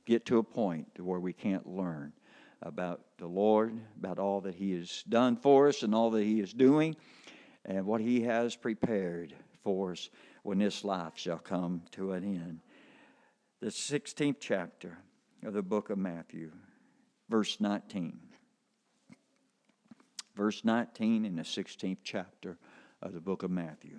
get to a point where we can't learn about the Lord, about all that He has done for us and all that He is doing, and what He has prepared for us when this life shall come to an end. The 16th chapter of the book of Matthew, verse 19. Verse 19 in the 16th chapter of the book of Matthew.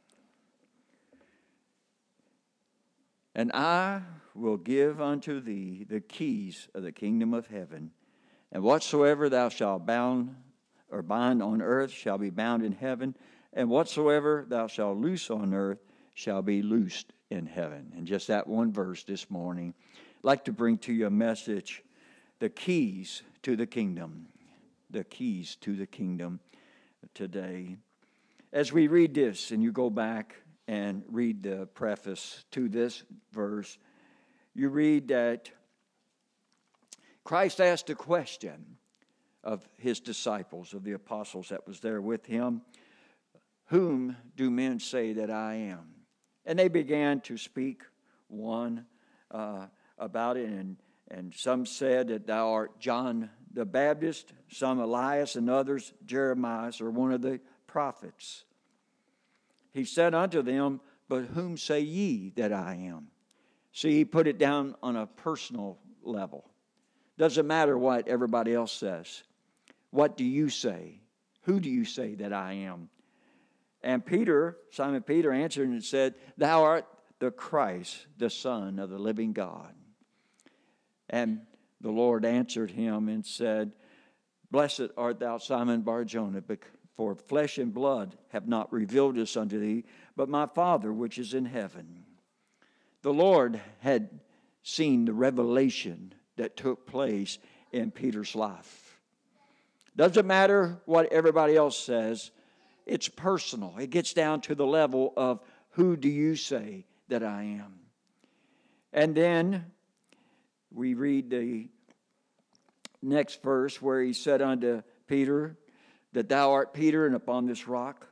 And I will give unto thee the keys of the kingdom of heaven, and whatsoever thou shalt bound or bind on earth shall be bound in heaven, and whatsoever thou shalt loose on earth shall be loosed in heaven. And just that one verse this morning, I'd like to bring to you a message, the keys to the kingdom. The keys to the kingdom today. As we read this, and you go back and read the preface to this verse, you read that Christ asked a question of His disciples, of the apostles that was there with Him, whom do men say that I am? And they began to speak one about it, and some said that thou art John the Baptist, some Elias, and others Jeremiah, or one of the prophets. He said unto them, but whom say ye that I am? See, He put it down on a personal level. Doesn't matter what everybody else says. What do you say? Who do you say that I am? And Peter, Simon Peter, answered and said, thou art the Christ, the Son of the living God. And the Lord answered him and said, blessed art thou, Simon Bar-Jonah, for flesh and blood have not revealed this unto thee, but my Father which is in heaven. The Lord had seen the revelation that took place in Peter's life. Doesn't matter what everybody else says. It's personal. It gets down to the level of who do you say that I am? And then we read the next verse where He said unto Peter, that thou art Peter, and upon this rock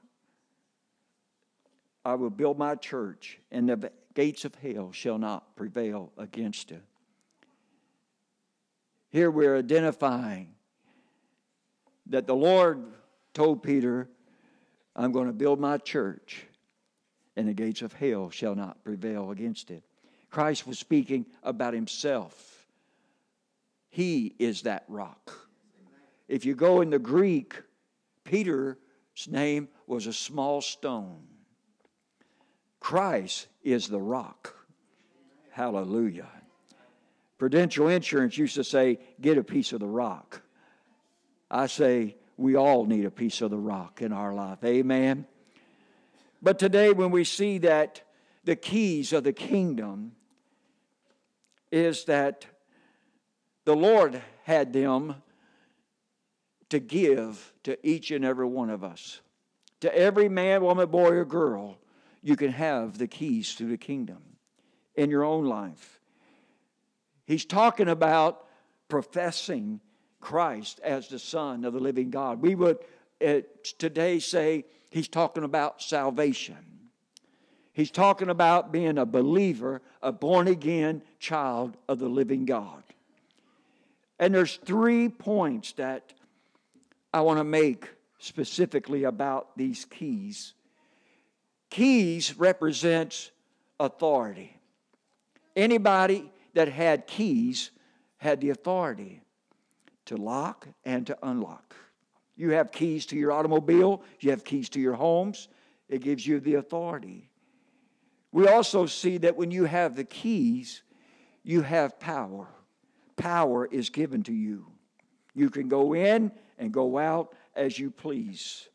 I will build my church, and the gates of hell shall not prevail against it. Here we're identifying that the Lord told Peter, I'm going to build my church, and the gates of hell shall not prevail against it. Christ was speaking about Himself. He is that rock. If you go in the Greek, Peter's name was a small stone. Christ is the rock. Hallelujah. Prudential Insurance used to say, get a piece of the rock. I say, we all need a piece of the rock in our life. Amen. But today when we see that the keys of the kingdom is that the Lord had them to give to each and every one of us. To every man, woman, boy, or girl, you can have the keys to the kingdom in your own life. He's talking about professing Christ as the Son of the living God. We would today say He's talking about salvation. He's talking about being a believer, a born-again child of the living God. And there's 3 points that I want to make specifically about these keys. Keys represents authority. Anybody that had keys had the authority to lock and to unlock. You have keys to your automobile. You have keys to your homes. It gives you the authority. We also see that when you have the keys, you have power. Power is given to you. You can go in and go out as you please.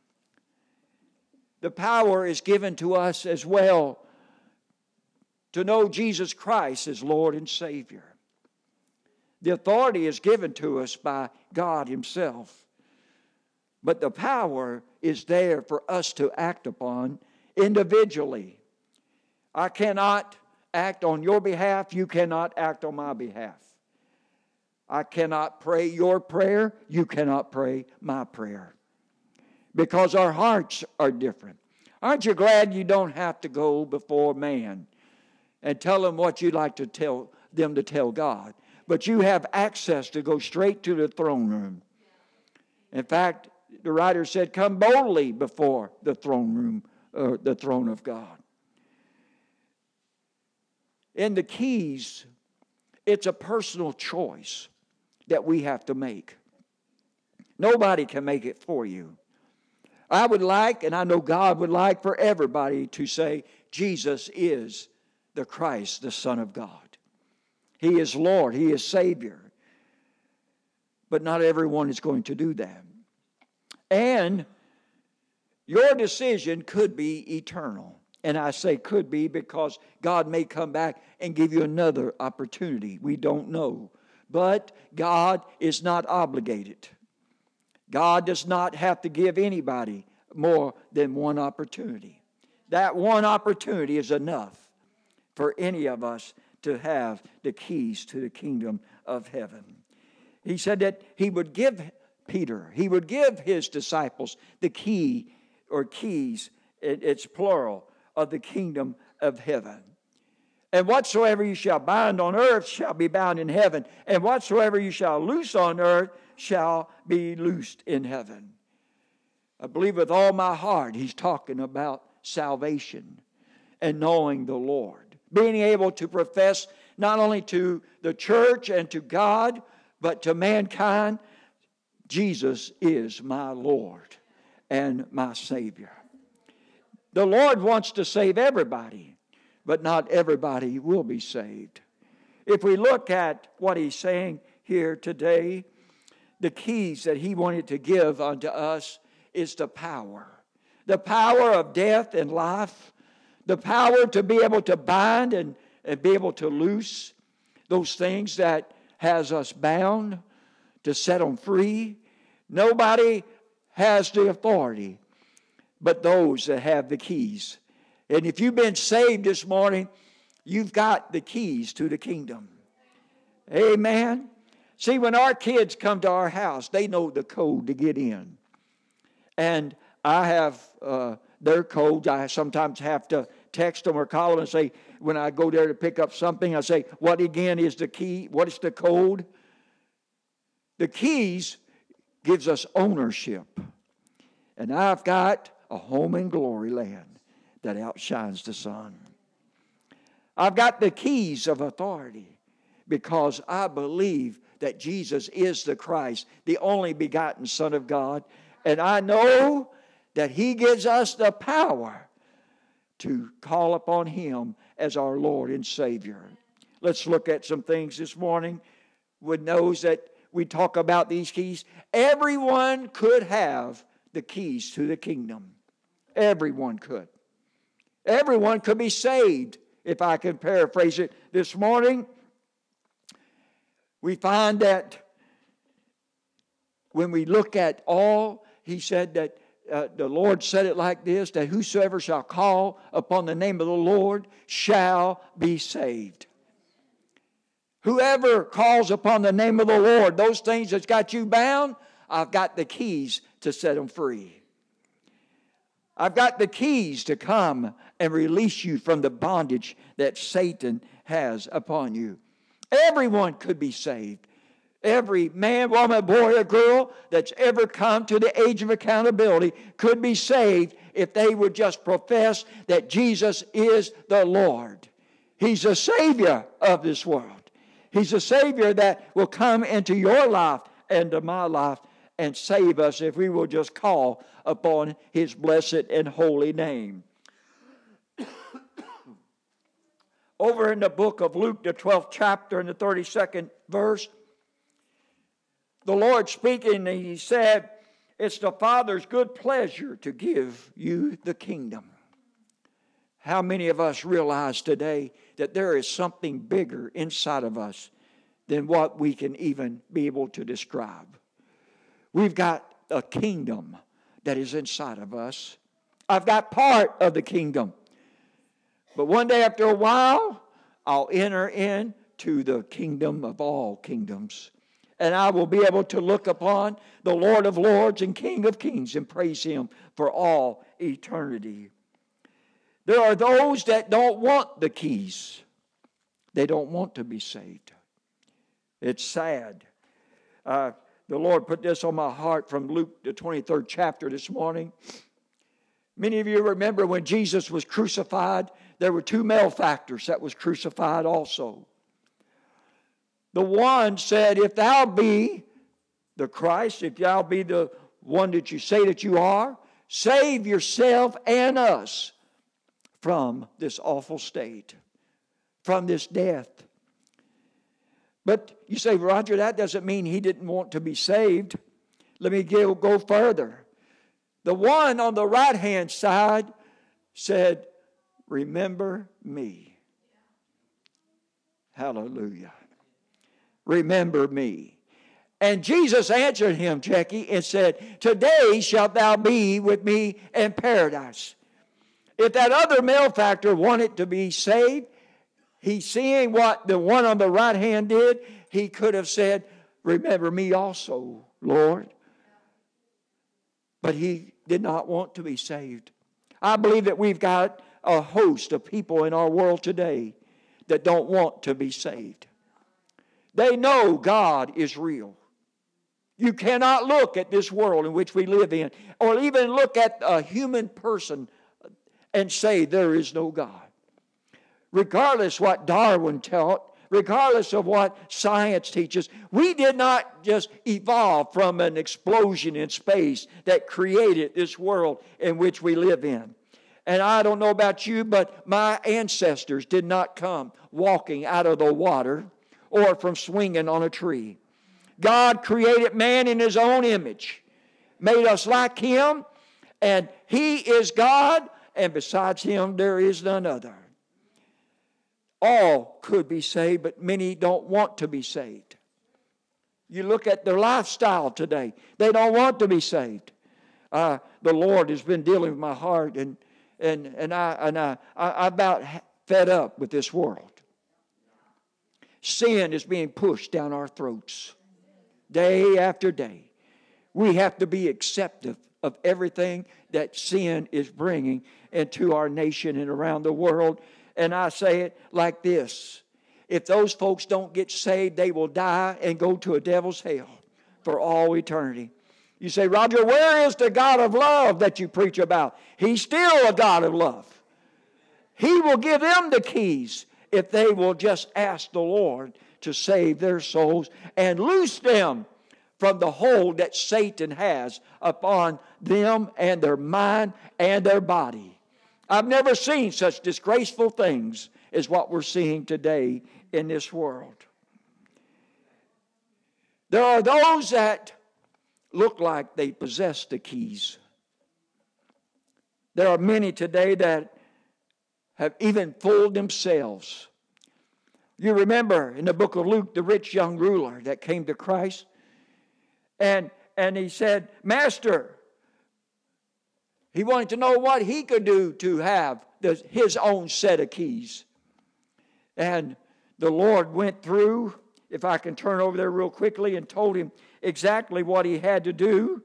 The power is given to us as well to know Jesus Christ as Lord and Savior. The authority is given to us by God Himself. But the power is there for us to act upon individually. I cannot act on your behalf. You cannot act on my behalf. I cannot pray your prayer. You cannot pray my prayer. Because our hearts are different. Aren't you glad you don't have to go before man and tell him what you'd like to tell them to tell God. But you have access to go straight to the throne room. In fact, the writer said, come boldly before the throne room, or the throne of God. In the keys, it's a personal choice that we have to make. Nobody can make it for you. I would like, and I know God would like, for everybody to say, Jesus is the Christ, the Son of God. He is Lord. He is Savior. But not everyone is going to do that. And your decision could be eternal. And I say could be because God may come back and give you another opportunity. We don't know. But God is not obligated. God does not have to give anybody more than one opportunity. That one opportunity is enough for any of us to have the keys to the kingdom of heaven. He said that he would give Peter, he would give his disciples the key or keys, it's plural, of the kingdom of heaven. And whatsoever you shall bind on earth shall be bound in heaven, and whatsoever you shall loose on earth shall be loosed in heaven. I believe with all my heart he's talking about salvation and knowing the Lord. Being able to profess not only to the church and to God, but to mankind, Jesus is my Lord and my Savior. The Lord wants to save everybody, but not everybody will be saved. If we look at what he's saying here today, the keys that he wanted to give unto us is the power. The power of death and life. The power to be able to bind and be able to loose those things that has us bound, to set them free. Nobody has the authority but those that have the keys. And if you've been saved this morning, you've got the keys to the kingdom. Amen. See, when our kids come to our house, they know the code to get in. And I have their codes. I sometimes have to text them or call them and say, when I go there to pick up something, I say, what again is the key? What is the code? The keys gives us ownership. And I've got a home in glory land that outshines the sun. I've got the keys of authority because I believe that Jesus is the Christ, the only begotten Son of God. And I know that He gives us the power to call upon Him as our Lord and Savior. Let's look at some things this morning. With those that we talk about these keys, everyone could have the keys to the kingdom. Everyone could. Everyone could be saved, if I can paraphrase it this morning. We find that when we look at all, he said that the Lord said it like this, that whosoever shall call upon the name of the Lord shall be saved. Whoever calls upon the name of the Lord, those things that's got you bound, I've got the keys to set them free. I've got the keys to come and release you from the bondage that Satan has upon you. Everyone could be saved. Every man, woman, boy, or girl that's ever come to the age of accountability could be saved if they would just profess that Jesus is the Lord. He's the Savior of this world. He's a Savior that will come into your life and to my life and save us if we will just call upon His blessed and holy name. Over in the book of Luke, the 12th chapter and the 32nd verse, the Lord speaking, He said, it's the Father's good pleasure to give you the kingdom. How many of us realize today that there is something bigger inside of us than what we can even be able to describe? We've got a kingdom that is inside of us. I've got part of the kingdom. But one day after a while, I'll enter into the kingdom of all kingdoms. And I will be able to look upon the Lord of lords and King of kings and praise Him for all eternity. There are those that don't want the keys. They don't want to be saved. It's sad. The Lord put this on my heart from Luke, the 23rd chapter this morning. Many of you remember when Jesus was crucified, there were two malefactors that was crucified also. The one said, if thou be the Christ, if thou be the one that you say that you are, save yourself and us from this awful state, from this death. But you say, Roger, that doesn't mean he didn't want to be saved. Let me go further. The one on the right-hand side said, remember me. Hallelujah. Remember me. And Jesus answered him, Jackie, and said, today shalt thou be with me in paradise. If that other malefactor wanted to be saved, he's seeing what the one on the right hand did. He could have said, remember me also, Lord. But he did not want to be saved. I believe that we've got a host of people in our world today that don't want to be saved. They know God is real. You cannot look at this world in which we live in, or even look at a human person and say there is no God. Regardless what Darwin taught, regardless of what science teaches, we did not just evolve from an explosion in space that created this world in which we live in. And I don't know about you, but my ancestors did not come walking out of the water or from swinging on a tree. God created man in His own image, made us like Him, and He is God, and besides Him there is none other. All could be saved, but many don't want to be saved. You look at their lifestyle today. They don't want to be saved. The Lord has been dealing with my heart, and I'm about fed up with this world. Sin is being pushed down our throats day after day. We have to be acceptive of everything that sin is bringing into our nation and around the world. And I say it like this. If those folks don't get saved, they will die and go to a devil's hell for all eternity. You say, Roger, where is the God of love that you preach about? He's still a God of love. He will give them the keys if they will just ask the Lord to save their souls and loose them from the hold that Satan has upon them and their mind and their body. I've never seen such disgraceful things as what we're seeing today in this world. There are those that look like they possess the keys. There are many today that have even fooled themselves. You remember in the book of Luke, the rich young ruler that came to Christ, and he said, Master, he wanted to know what he could do to have his own set of keys. And the Lord went through, if I can turn over there real quickly, and told him exactly what he had to do.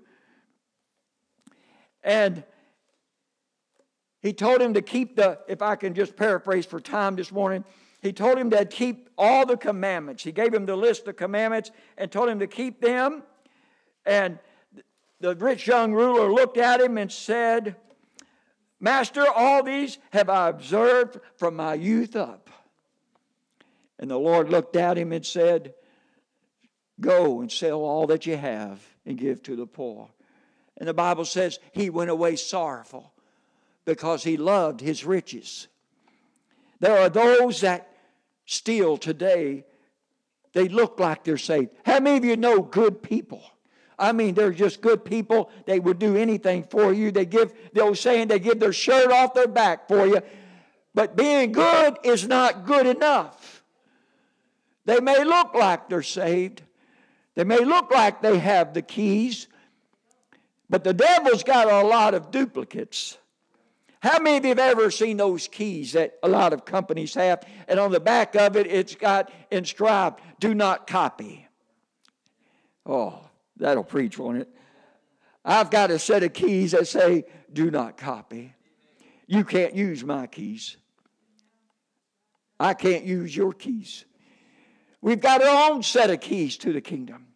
And he told him to keep if I can just paraphrase for time this morning, he told him to keep all the commandments. He gave him the list of commandments and told him to keep them. And the rich young ruler looked at him and said, Master, all these have I observed from my youth up. And the Lord looked at him and said, Go and sell all that you have and give to the poor. And the Bible says he went away sorrowful because he loved his riches. There are those that still today, they look like they're saved. How many of you know good people? I mean, they're just good people. They would do anything for you. They give their shirt off their back for you. But being good is not good enough. They may look like they're saved. They may look like they have the keys. But the devil's got a lot of duplicates. How many of you have ever seen those keys that a lot of companies have, and on the back of it, it's got inscribed, do not copy? Oh, that'll preach, won't it? I've got a set of keys that say, do not copy. You can't use my keys. I can't use your keys. We've got our own set of keys to the kingdom.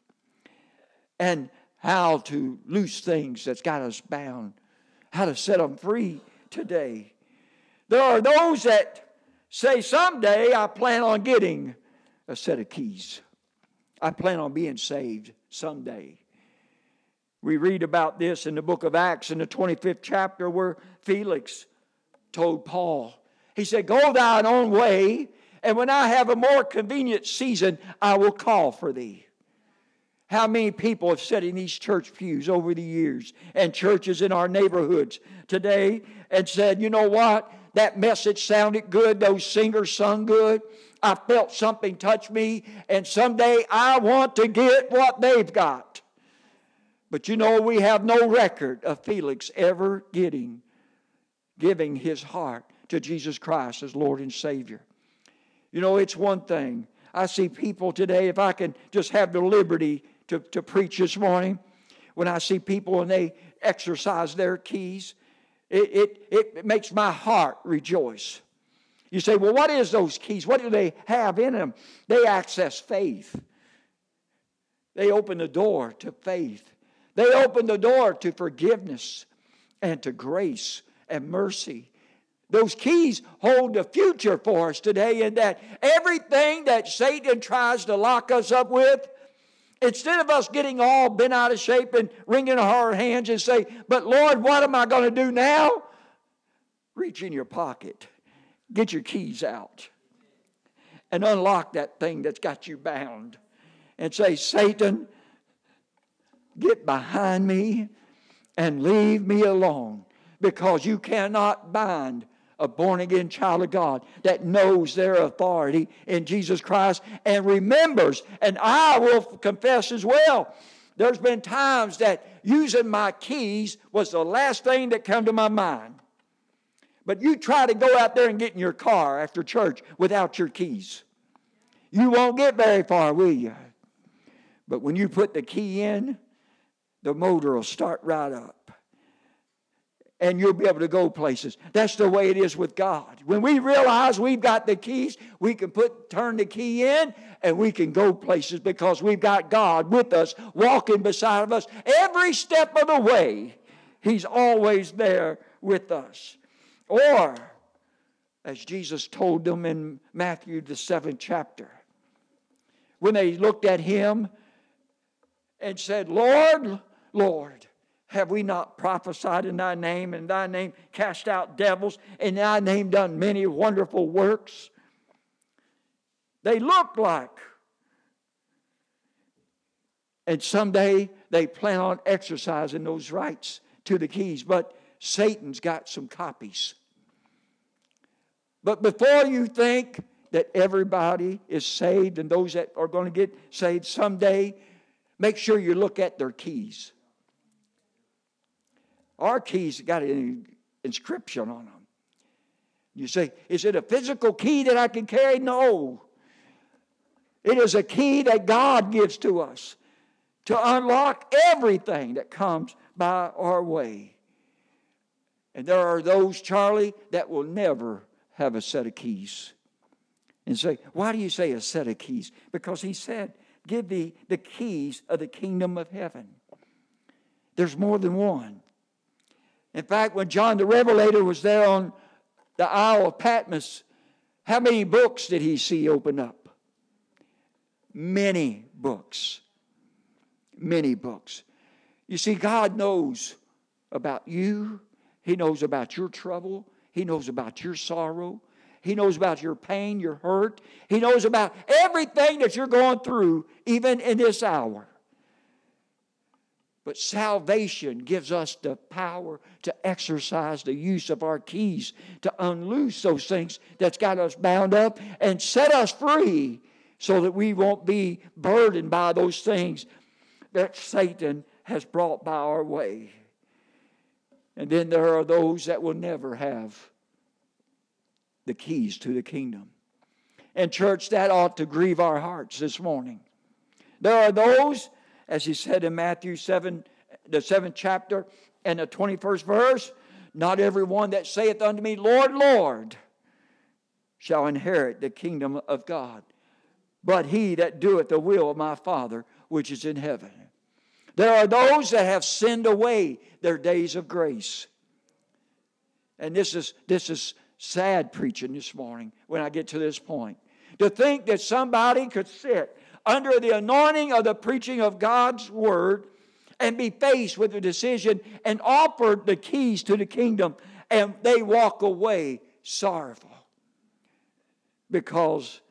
And how to loose things that's got us bound. How to set them free today. There are those that say, someday I plan on getting a set of keys. I plan on being saved someday. We read about this in the book of Acts in the 25th chapter where Felix told Paul, he said, go thine own way, and when I have a more convenient season, I will call for thee. How many people have sat in these church pews over the years and churches in our neighborhoods today and said, you know what? That message sounded good. Those singers sung good. I felt something touch me, and someday I want to get what they've got. But you know, we have no record of Felix ever giving his heart to Jesus Christ as Lord and Savior. You know, it's one thing. I see people today, if I can just have the liberty to preach this morning, when I see people and they exercise their keys, it makes my heart rejoice. You say, well, what is those keys? What do they have in them? They access faith. They open the door to faith. They open the door to forgiveness and to grace and mercy. Those keys hold the future for us today, in that everything that Satan tries to lock us up with, instead of us getting all bent out of shape and wringing our hands and say, but Lord, what am I going to do now? Reach in your pocket. Get your keys out. And unlock that thing that's got you bound. And say, Satan, get behind me and leave me alone. Because you cannot bind a born-again child of God that knows their authority in Jesus Christ and remembers. And I will confess as well, there's been times that using my keys was the last thing that came to my mind. But you try to go out there and get in your car after church without your keys. You won't get very far, will you? But when you put the key in, the motor will start right up. And you'll be able to go places. That's the way it is with God. When we realize we've got the keys, we can turn the key in and we can go places because we've got God with us, walking beside of us. Every step of the way, He's always there with us. Or, as Jesus told them in Matthew the 7th chapter, when they looked at Him and said, Lord, Lord, have we not prophesied in thy name, and thy name cast out devils, and thy name done many wonderful works? They look like. And someday they plan on exercising those rights to the keys. But Satan's got some copies. But before you think that everybody is saved and those that are going to get saved someday, make sure you look at their keys. Our keys got an inscription on them. You say, is it a physical key that I can carry? No. It is a key that God gives to us to unlock everything that comes by our way. And there are those, Charlie, that will never have a set of keys. And say, why do you say a set of keys? Because He said, give thee the keys of the kingdom of heaven. There's more than one. In fact, when John the Revelator was there on the Isle of Patmos, how many books did he see open up? Many books. Many books. You see, God knows about you. He knows about your trouble. He knows about your sorrow. He knows about your pain, your hurt. He knows about everything that you're going through, even in this hour. But salvation gives us the power to exercise the use of our keys to unloose those things that's got us bound up and set us free so that we won't be burdened by those things that Satan has brought by our way. And then there are those that will never have the keys to the kingdom. And church, that ought to grieve our hearts this morning. There are those, as He said in Matthew 7, the 7th chapter and the 21st verse, not every one that saith unto me, Lord, Lord, shall inherit the kingdom of God, but he that doeth the will of my Father which is in heaven. There are those that have sinned away their days of grace. And this is sad preaching this morning when I get to this point. To think that somebody could sit under the anointing of the preaching of God's Word and be faced with a decision and offered the keys to the kingdom, and they walk away sorrowful because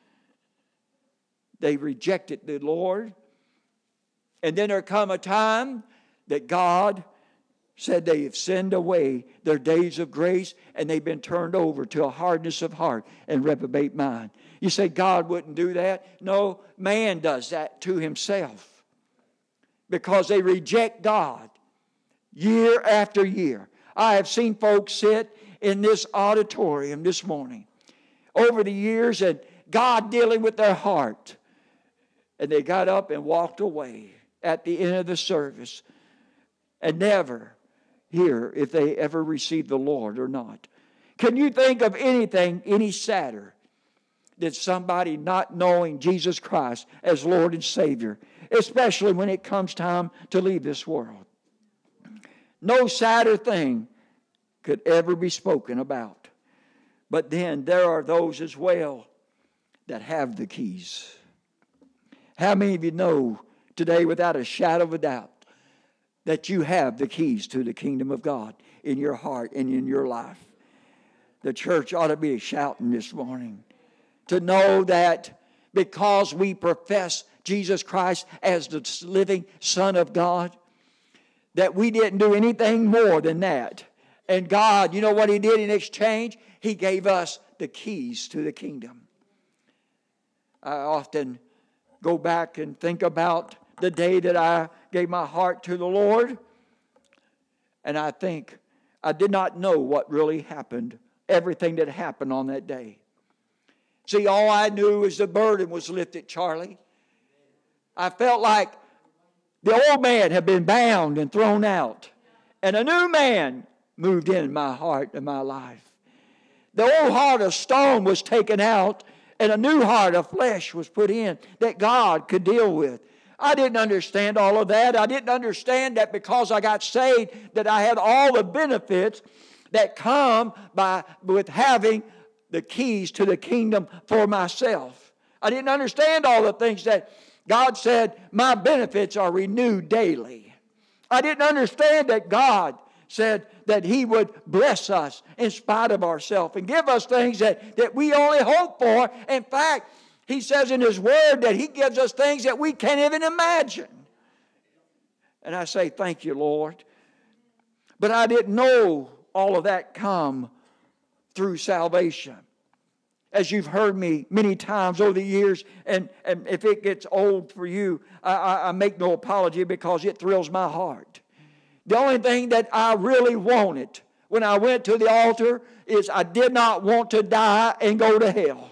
they rejected the Lord. And then there come a time that God said they have sinned away their days of grace, and they've been turned over to a hardness of heart and reprobate mind. You say God wouldn't do that? No, man does that to himself because they reject God year after year. I have seen folks sit in this auditorium this morning over the years and God dealing with their heart, and they got up and walked away at the end of the service and never hear if they ever received the Lord or not. Can you think of anything any sadder than somebody not knowing Jesus Christ as Lord and Savior, especially when it comes time to leave this world? No sadder thing could ever be spoken about. But then there are those as well that have the keys. How many of you know today without a shadow of a doubt that you have the keys to the kingdom of God in your heart and in your life? The church ought to be shouting this morning to know that because we profess Jesus Christ as the living Son of God, that we didn't do anything more than that. And God, you know what He did in exchange? He gave us the keys to the kingdom. I often go back and think about the day that I gave my heart to the Lord, and I think I did not know what really happened, everything that happened on that day. See, all I knew is the burden was lifted, Charlie. I felt like the old man had been bound and thrown out, and a new man moved in my heart and my life. The old heart of stone was taken out, and a new heart of flesh was put in that God could deal with. I didn't understand all of that. I didn't understand that because I got saved that I had all the benefits that come with having the keys to the kingdom for myself. I didn't understand all the things that God said, my benefits are renewed daily. I didn't understand that God said that He would bless us in spite of ourselves and give us things that we only hope for. In fact, He says in His Word that He gives us things that we can't even imagine. And I say, thank you, Lord. But I didn't know all of that come through salvation. As you've heard me many times over the years, and if it gets old for you, I make no apology because it thrills my heart. The only thing that I really wanted when I went to the altar is I did not want to die and go to hell.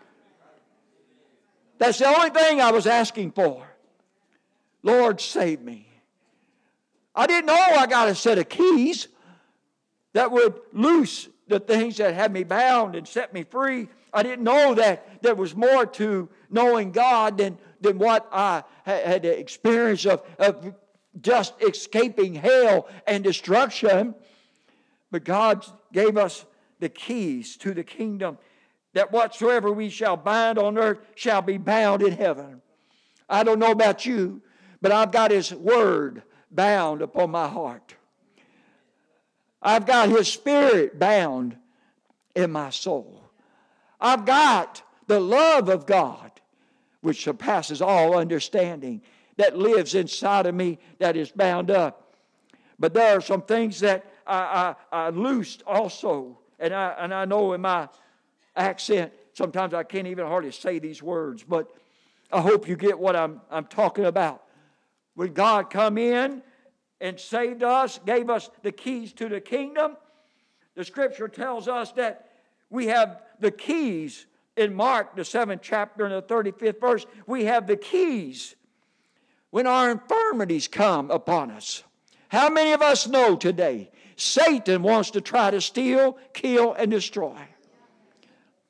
That's the only thing I was asking for. Lord, save me. I didn't know I got a set of keys that would loose the things that had me bound and set me free. I didn't know that there was more to knowing God than what I had experienced of just escaping hell and destruction. But God gave us the keys to the kingdom, that whatsoever we shall bind on earth shall be bound in heaven. I don't know about you, but I've got His Word bound upon my heart. I've got His Spirit bound in my soul. I've got the love of God, which surpasses all understanding, that lives inside of me, that is bound up. But there are some things that I loosed also. And I know in my accent, sometimes I can't even hardly say these words, but I hope you get what I'm talking about. When God come in and saved us, gave us the keys to the kingdom, the Scripture tells us that we have the keys. In Mark, the 7th chapter and the 35th verse, we have the keys when our infirmities come upon us. How many of us know today Satan wants to try to steal, kill, and destroy?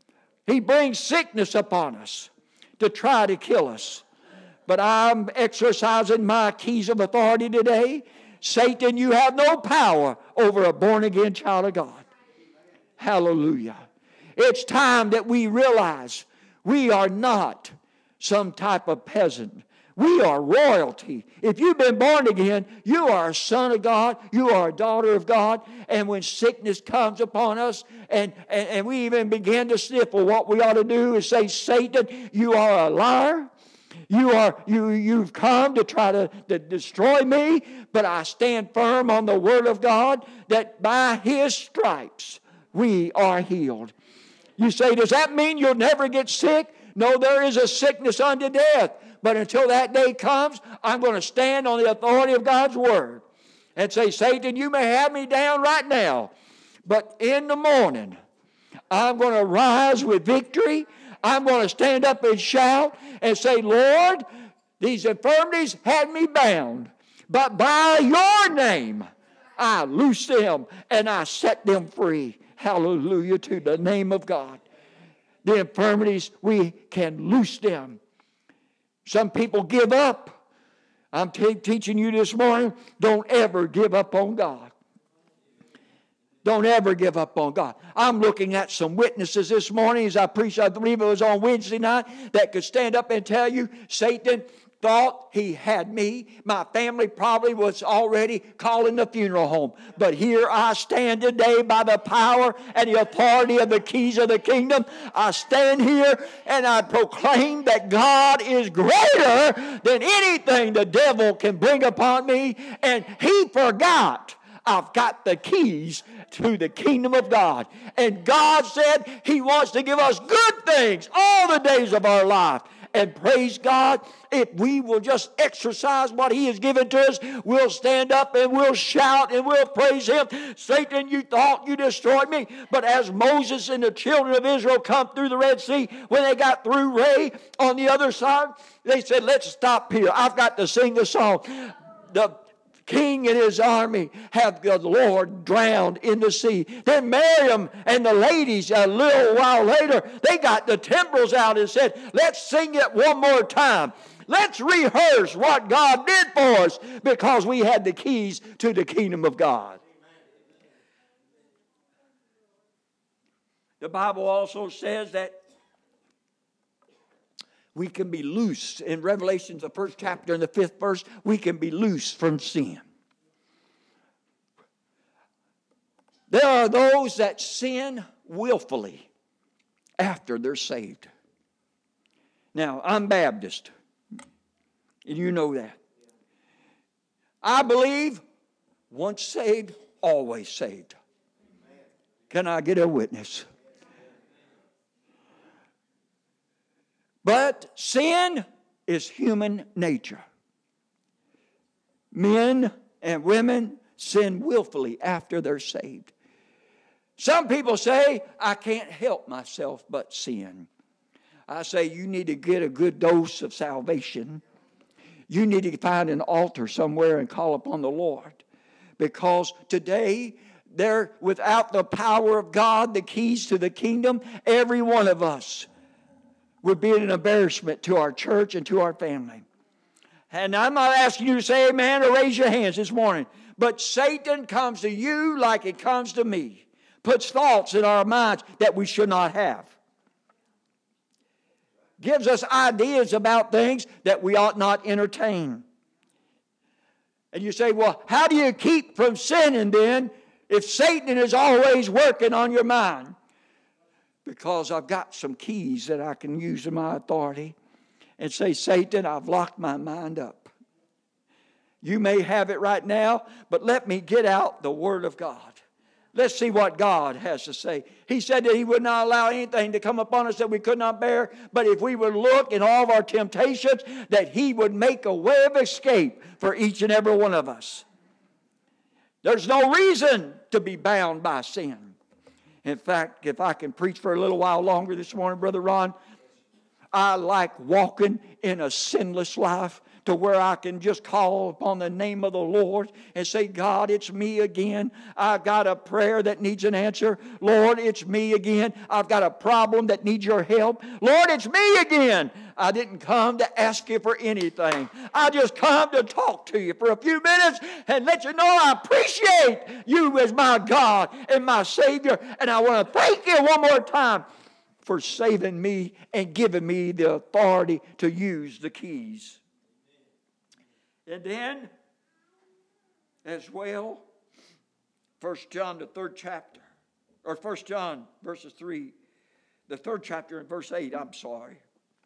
He brings sickness upon us to try to kill us. But I'm exercising my keys of authority today. Satan, you have no power over a born-again child of God. Hallelujah. It's time that we realize we are not some type of peasant. We are royalty. If you've been born again, you are a son of God. You are a daughter of God. And when sickness comes upon us, and we even begin to sniffle, what we ought to do is say, Satan, you are a liar. You've come to try to destroy me, but I stand firm on the Word of God that by His stripes we are healed. You say, does that mean you'll never get sick? No, there is a sickness unto death. But until that day comes, I'm going to stand on the authority of God's Word and say, Satan, you may have me down right now, but in the morning, I'm going to rise with victory. I'm going to stand up and shout and say, Lord, these infirmities had me bound, but by your name I loose them and I set them free. Hallelujah to the name of God. The infirmities, we can loose them. Some people give up. I'm teaching you this morning, don't ever give up on God. Don't ever give up on God. I'm looking at some witnesses this morning as I preached, I believe it was on Wednesday night, that could stand up and tell you, Satan thought he had me. My family probably was already calling the funeral home. But here I stand today by the power and the authority of the keys of the kingdom. I stand here and I proclaim that God is greater than anything the devil can bring upon me. And He forgot I've got the keys to the kingdom of God. And God said He wants to give us good things all the days of our life. And praise God, if we will just exercise what He has given to us, we'll stand up and we'll shout and we'll praise Him. Satan, you thought you destroyed me. But as Moses and the children of Israel come through the Red Sea, when they got through Ray on the other side, they said, let's stop here. I've got to sing the song. The king and his army have the Lord drowned in the sea. Then Miriam and the ladies, a little while later, they got the timbrels out and said, let's sing it one more time. Let's rehearse what God did for us because we had the keys to the kingdom of God. The Bible also says that we can be loose. In Revelation, the 1st chapter and the 5th verse, we can be loose from sin. There are those that sin willfully after they're saved. Now, I'm Baptist, and you know that. I believe once saved, always saved. Can I get a witness? But sin is human nature. Men and women sin willfully after they're saved. Some people say, I can't help myself but sin. I say, you need to get a good dose of salvation. You need to find an altar somewhere and call upon the Lord. Because today, without the power of God, the keys to the kingdom, every one of us would be an embarrassment to our church and to our family. And I'm not asking you to say amen or raise your hands this morning. But Satan comes to you like it comes to me. Puts thoughts in our minds that we should not have. Gives us ideas about things that we ought not entertain. And you say, well, how do you keep from sinning then if Satan is always working on your mind? Because I've got some keys that I can use in my authority and say, Satan, I've locked my mind up. You may have it right now, but let me get out the Word of God. Let's see what God has to say. He said that He would not allow anything to come upon us that we could not bear, but if we would look in all of our temptations, that He would make a way of escape for each and every one of us. There's no reason to be bound by sin. In fact, if I can preach for a little while longer this morning, Brother Ron, I like walking in a sinless life to where I can just call upon the name of the Lord and say, God, it's me again. I've got a prayer that needs an answer. Lord, it's me again. I've got a problem that needs your help. Lord, it's me again. I didn't come to ask you for anything. I just come to talk to you for a few minutes and let you know I appreciate you as my God and my Savior. And I want to thank you one more time for saving me and giving me the authority to use the keys. And then, as well, 1 John, the 3rd chapter, or 1 John, verses 3, the 3rd chapter and verse 8, I'm sorry.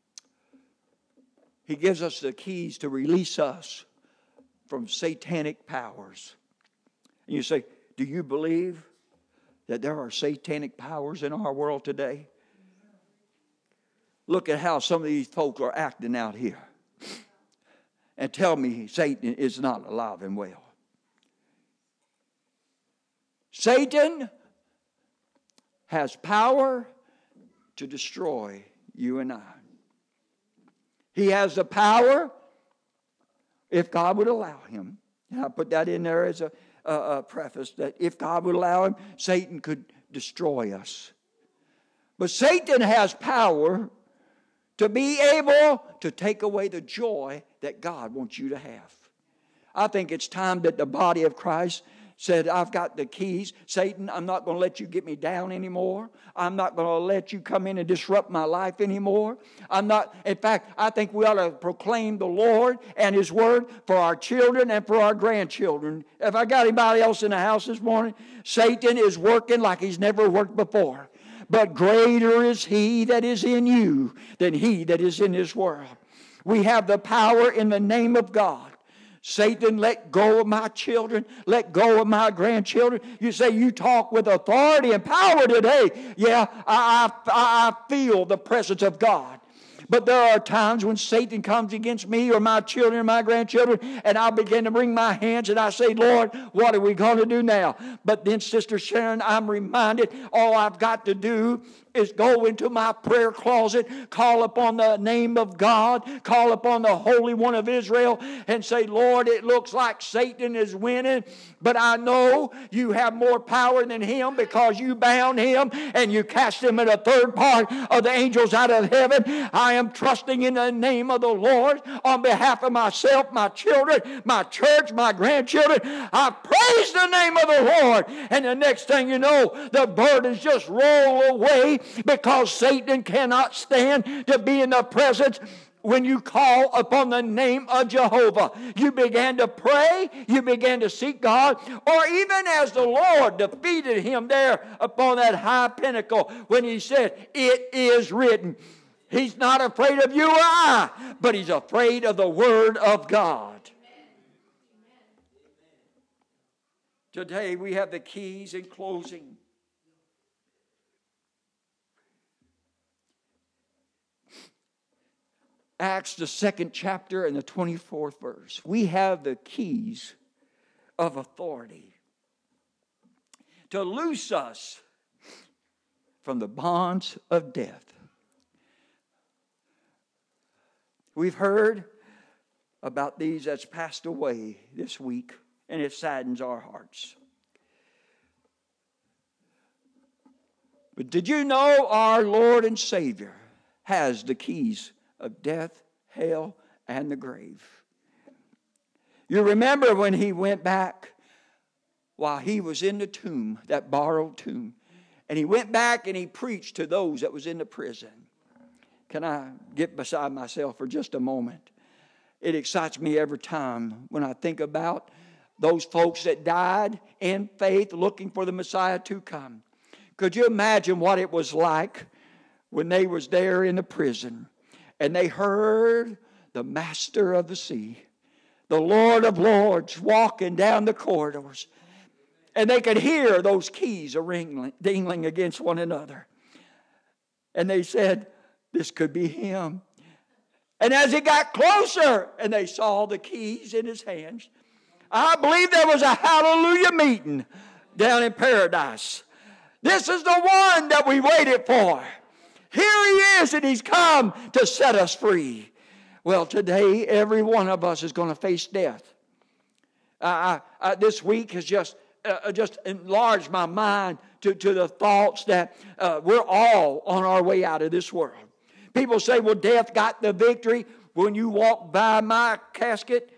He gives us the keys to release us from satanic powers. And you say, do you believe that there are satanic powers in our world today? Look at how some of these folk are acting out here. And tell me Satan is not alive and well. Satan has power to destroy you and I. He has the power, if God would allow him. And I put that in there as a preface, that if God would allow him, Satan could destroy us. But Satan has power to be able to take away the joy that God wants you to have. I think it's time that the body of Christ said, I've got the keys. Satan, I'm not going to let you get me down anymore. I'm not going to let you come in and disrupt my life anymore. In fact, I think we ought to proclaim the Lord and His Word for our children and for our grandchildren. If I got anybody else in the house this morning, Satan is working like he's never worked before. But greater is he that is in you than he that is in this world. We have the power in the name of God. Satan, let go of my children. Let go of my grandchildren. You say you talk with authority and power today. Yeah, I feel the presence of God. But there are times when Satan comes against me or my children or my grandchildren, and I begin to wring my hands and I say, Lord, what are we going to do now? But then, Sister Sharon, I'm reminded all I've got to do is go into my prayer closet, call upon the name of God, call upon the Holy One of Israel, and say, Lord, it looks like Satan is winning, but I know you have more power than him because you bound him and you cast him in a third part of the angels out of heaven. I am trusting in the name of the Lord on behalf of myself, my children, my church, my grandchildren. I praise the name of the Lord, and the next thing you know, the burdens just roll away, because Satan cannot stand to be in the presence. When you call upon the name of Jehovah, you began to pray, you began to seek God, or even as the Lord defeated him there upon that high pinnacle when he said, it is written. He's not afraid of you or I, but he's afraid of the Word of God. Today we have the keys in closing. Acts, the 2nd chapter and the 24th verse. We have the keys of authority to loose us from the bonds of death. We've heard about these that's passed away this week, and it saddens our hearts. But did you know our Lord and Savior has the keys of death, hell, and the grave? You remember when he went back while he was in the tomb, that borrowed tomb, and he went back and he preached to those that was in the prison. Can I get beside myself for just a moment? It excites me every time when I think about those folks that died in faith looking for the Messiah to come. Could you imagine what it was like when they was there in the prison and they heard the Master of the Sea, the Lord of Lords, walking down the corridors, and they could hear those keys dingling against one another. And they said, this could be him. And as he got closer and they saw the keys in his hands, I believe there was a hallelujah meeting down in paradise. This is the one that we waited for. Here He is, and He's come to set us free. Well, today, every one of us is going to face death. This week has just enlarged my mind to the thoughts that we're all on our way out of this world. People say, well, death got the victory. When you walk by my casket,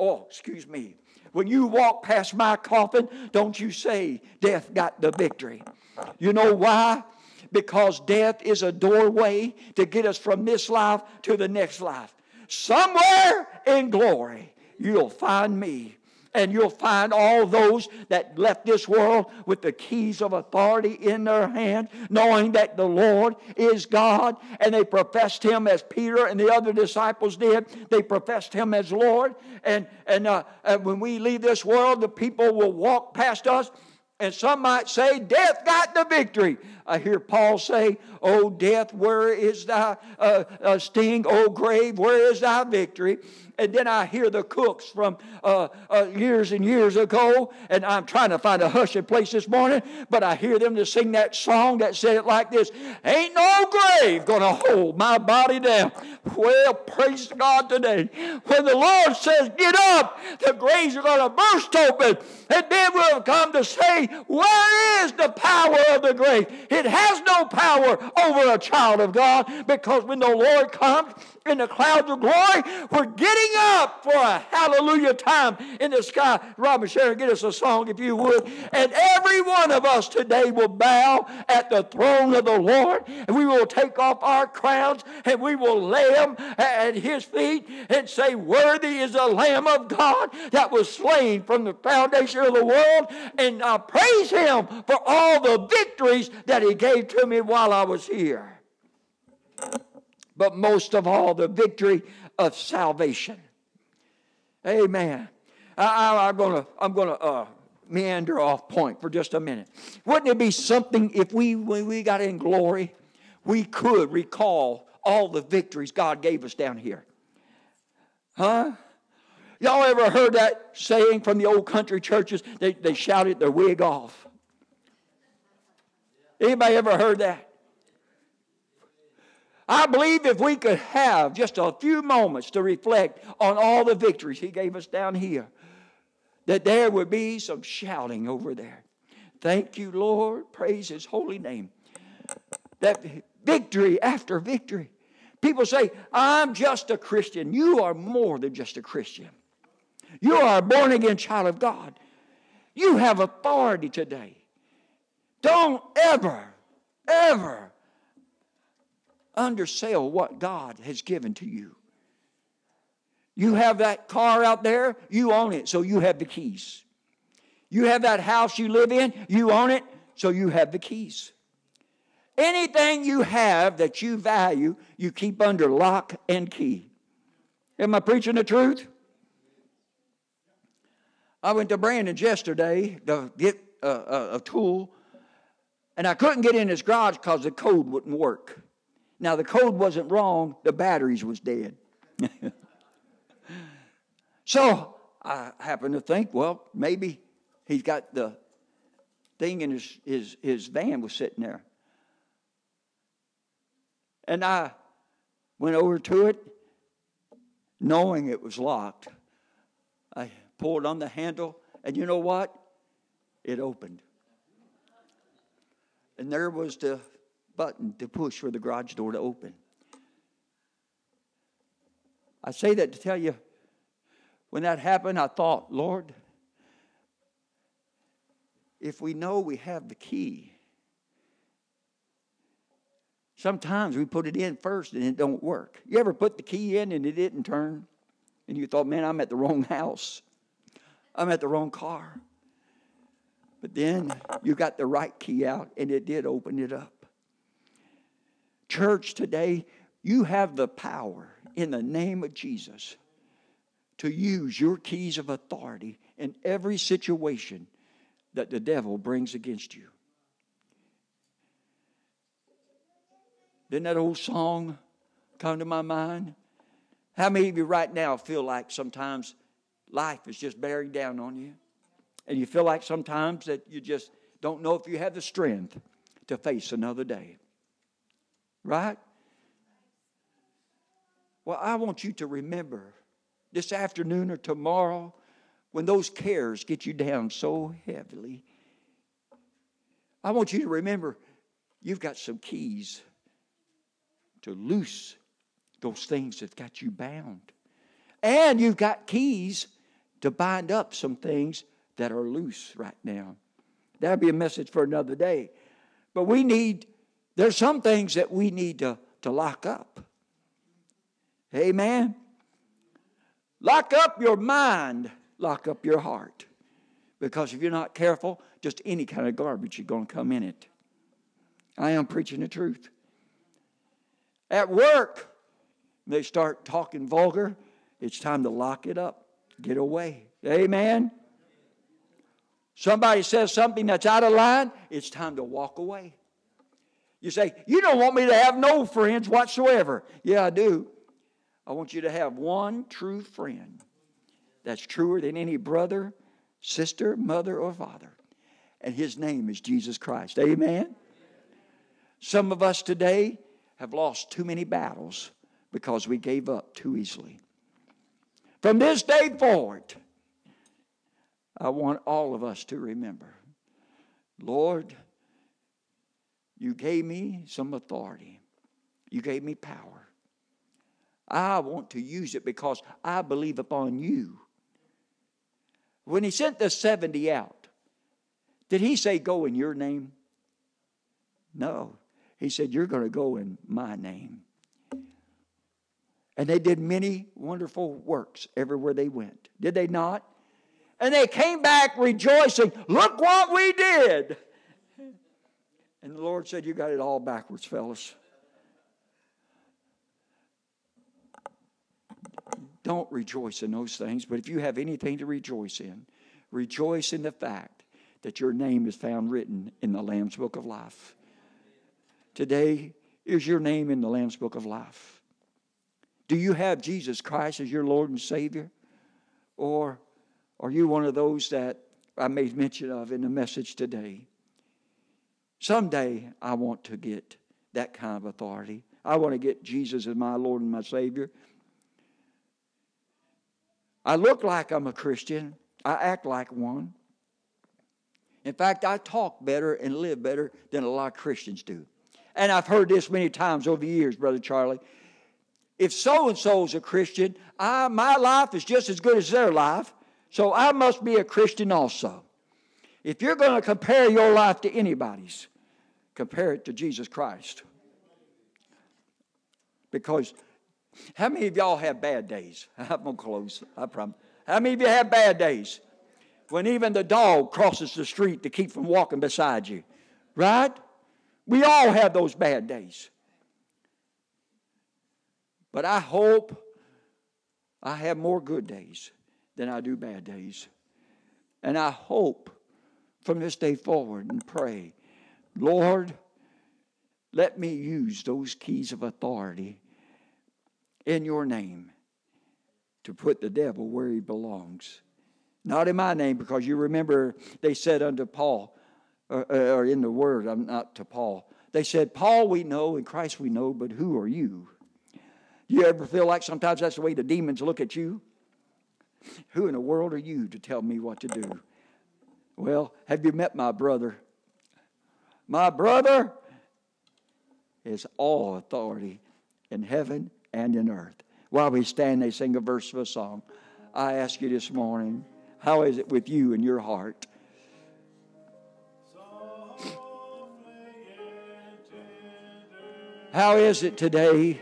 when you walk past my coffin, don't you say death got the victory. You know why? Because death is a doorway to get us from this life to the next life. Somewhere in glory, you'll find me. And you'll find all those that left this world with the keys of authority in their hand, knowing that the Lord is God, and they professed Him as Peter and the other disciples did. They professed Him as Lord. And when we leave this world, the people will walk past us, and some might say, death got the victory. I hear Paul say, O death, where is thy sting? O grave, where is thy victory? And then I hear the Cooks from years and years ago, and I'm trying to find a hushed place this morning, but I hear them to sing that song that said it like this: ain't no grave gonna hold my body down. Well, praise God today. When the Lord says, get up, the graves are gonna burst open, and then we'll come to say, where is the power of the grave? It has no power over a child of God, because when the Lord comes in the clouds of glory, we're getting up for a hallelujah time in the sky. Robin Sharon, get us a song if you would. And every one of us today will bow at the throne of the Lord, and we will take off our crowns and we will lay them at His feet and say, worthy is the Lamb of God that was slain from the foundation of the world, and I praise Him for all the victories that He gave to me while I was here. But most of all, the victory of salvation. Amen. I'm gonna meander off point for just a minute. Wouldn't it be something if when we got in glory, we could recall all the victories God gave us down here? Huh? Y'all ever heard that saying from the old country churches? They shouted their wig off. Anybody ever heard that? I believe if we could have just a few moments to reflect on all the victories He gave us down here, that there would be some shouting over there. Thank you, Lord. Praise His holy name. That victory after victory. People say, I'm just a Christian. You are more than just a Christian. You are a born-again child of God. You have authority today. Don't ever undersell what God has given to you. You have that car out there, you own it, so you have the keys. You have that house you live in, you own it, so you have the keys. Anything you have that you value, you keep under lock and key. Am I preaching the truth? I went to Brandon's yesterday to get a tool, and I couldn't get in his garage because the code wouldn't work. Now, the code wasn't wrong. The batteries was dead. So I happened to think, well, maybe he's got the thing in his van was sitting there. And I went over to it, knowing it was locked. I pulled on the handle, and you know what? It opened. And there was the button to push for the garage door to open. I say that to tell you, when that happened, I thought, Lord, if we know we have the key, sometimes we put it in first and it don't work. You ever put the key in and it didn't turn? And you thought, man, I'm at the wrong house. I'm at the wrong car. But then you got the right key out and it did open it up. Church, today, you have the power in the name of Jesus to use your keys of authority in every situation that the devil brings against you. Didn't that old song come to my mind? How many of you right now feel like sometimes life is just bearing down on you? And you feel like sometimes that you just don't know if you have the strength to face another day. Right? Well, I want you to remember this afternoon or tomorrow, when those cares get you down so heavily, I want you to remember you've got some keys to loose those things that got you bound. And you've got keys to bind up some things that are loose right now. That'll be a message for another day. But there's some things that we need to lock up. Amen. Lock up your mind. Lock up your heart. Because if you're not careful, just any kind of garbage is going to come in it. I am preaching the truth. At work, they start talking vulgar. It's time to lock it up. Get away. Amen. Somebody says something that's out of line. It's time to walk away. You say, you don't want me to have no friends whatsoever. Yeah, I do. I want you to have one true friend that's truer than any brother, sister, mother, or father. And his name is Jesus Christ. Amen? Some of us today have lost too many battles because we gave up too easily. From this day forward, I want all of us to remember, Lord, you gave me some authority. You gave me power. I want to use it because I believe upon you. When he sent the 70 out, did he say go in your name? No. He said you're going to go in my name. And they did many wonderful works everywhere they went. Did they not? And they came back rejoicing. Look what we did. And the Lord said, you got it all backwards, fellas. Don't rejoice in those things, but if you have anything to rejoice in the fact that your name is found written in the Lamb's Book of Life. Today, is your name in the Lamb's Book of Life? Do you have Jesus Christ as your Lord and Savior? Or are you one of those that I made mention of in the message today? Someday, I want to get that kind of authority. I want to get Jesus as my Lord and my Savior. I look like I'm a Christian. I act like one. In fact, I talk better and live better than a lot of Christians do. And I've heard this many times over the years, Brother Charlie. If so-and-so is a Christian, my life is just as good as their life, so I must be a Christian also. If you're going to compare your life to anybody's, compare it to Jesus Christ. Because how many of y'all have bad days? I'm going to close, I promise. How many of you have bad days? When even the dog crosses the street to keep from walking beside you. Right? We all have those bad days. But I hope I have more good days than I do bad days. And I hope from this day forward and pray, Lord, let me use those keys of authority in your name to put the devil where he belongs. Not in my name, because you remember they said unto Paul, or in the word, I'm not to Paul. They said, Paul we know and Christ we know, but who are you? Do you ever feel like sometimes that's the way the demons look at you? Who in the world are you to tell me what to do? Well, have you met my brother? My brother is all authority in heaven and in earth. While we stand, they sing a verse of a song. I ask you this morning, how is it with you in your heart? How is it today?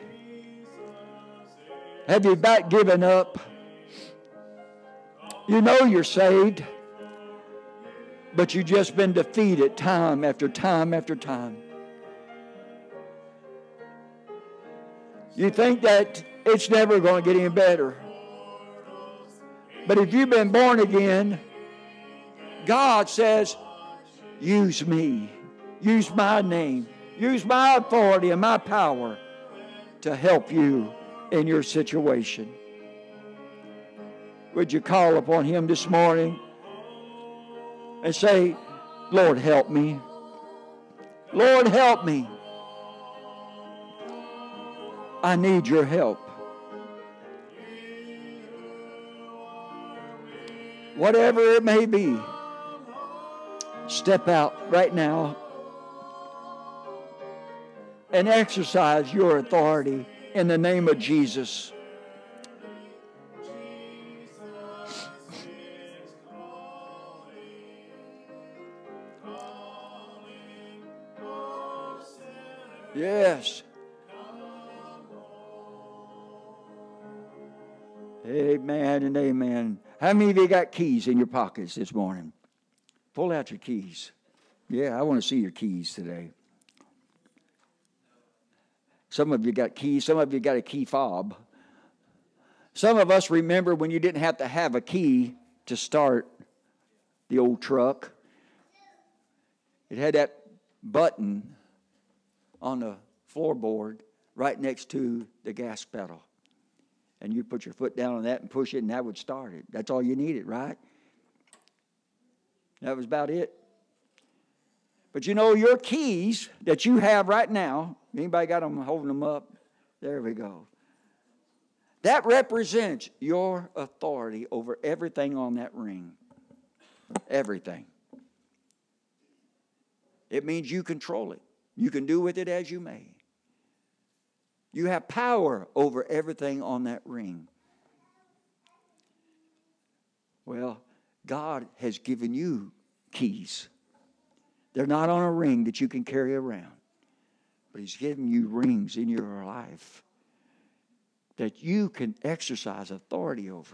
Have you about given up? You know you're saved, but you've just been defeated time after time after time. You think that it's never going to get any better. But if you've been born again, God says, use me. Use my name. Use my authority and my power to help you in your situation. Would you call upon Him this morning and say, Lord, help me. Lord, help me. I need your help. Whatever it may be, step out right now and exercise your authority in the name of Jesus. Yes. Amen and amen. How many of you got keys in your pockets this morning? Pull out your keys. Yeah, I want to see your keys today. Some of you got keys. Some of you got a key fob. Some of us remember when you didn't have to have a key to start the old truck. It had that button on the floorboard right next to the gas pedal. And you put your foot down on that and push it, and that would start it. That's all you needed, right? That was about it. But you know, your keys that you have right now, anybody got them holding them up? There we go. That represents your authority over everything on that ring. Everything. It means you control it. You can do with it as you may. You have power over everything on that ring. Well, God has given you keys. They're not on a ring that you can carry around. But He's given you rings in your life that you can exercise authority over.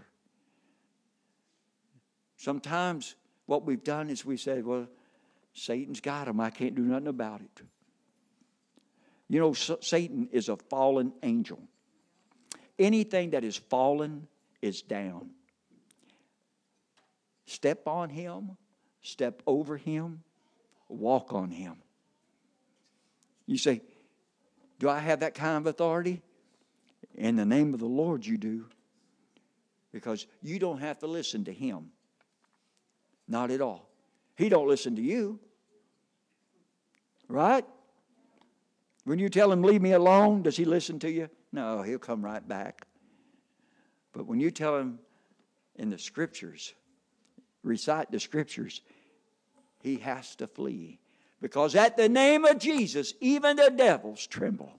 Sometimes what we've done is we said, well, Satan's got them. I can't do nothing about it. You know, Satan is a fallen angel. Anything that is fallen is down. Step on him, step over him, walk on him. You say, do I have that kind of authority? In the name of the Lord you do. Because you don't have to listen to him. Not at all. He don't listen to you. Right? When you tell him, leave me alone, does he listen to you? No, he'll come right back. But when you tell him in the Scriptures, recite the Scriptures, he has to flee. Because at the name of Jesus, even the devils tremble.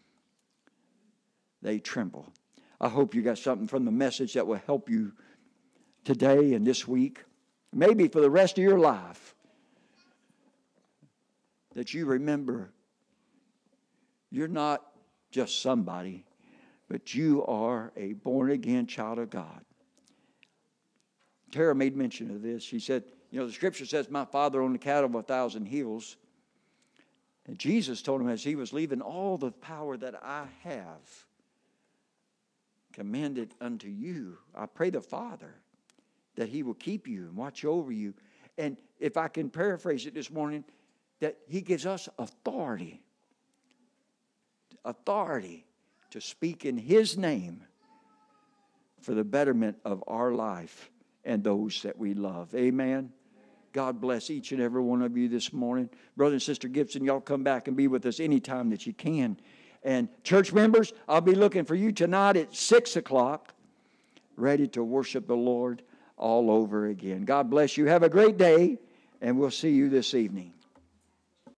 They tremble. I hope you got something from the message that will help you today and this week. Maybe for the rest of your life. That you remember you're not just somebody, but you are a born-again child of God. Tara made mention of this. She said, you know, the Scripture says, my Father owned the cattle of 1,000 hills. And Jesus told him as he was leaving, all the power that I have commended unto you. I pray the Father that he will keep you and watch over you. And if I can paraphrase it this morning, that he gives us authority to speak in his name for the betterment of our life and those that we love. Amen. God bless each and every one of you this morning. Brother and Sister Gibson, y'all come back and be with us anytime that you can. And church members, I'll be looking for you tonight at 6 o'clock, ready to worship the Lord all over again. God bless you. Have a great day, and we'll see you this evening.